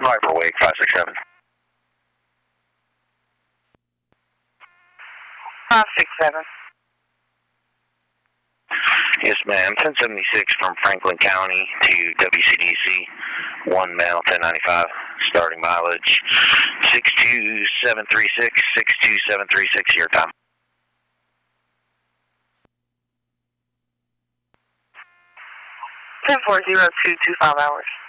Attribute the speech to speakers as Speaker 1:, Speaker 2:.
Speaker 1: Viper Wake 567.
Speaker 2: 567.
Speaker 1: Yes, ma'am. 1076 from Franklin County to WCDC. 1 male, 1095. Starting mileage 62736. 62736. Your time.
Speaker 2: 10-4-0-2-25 hours.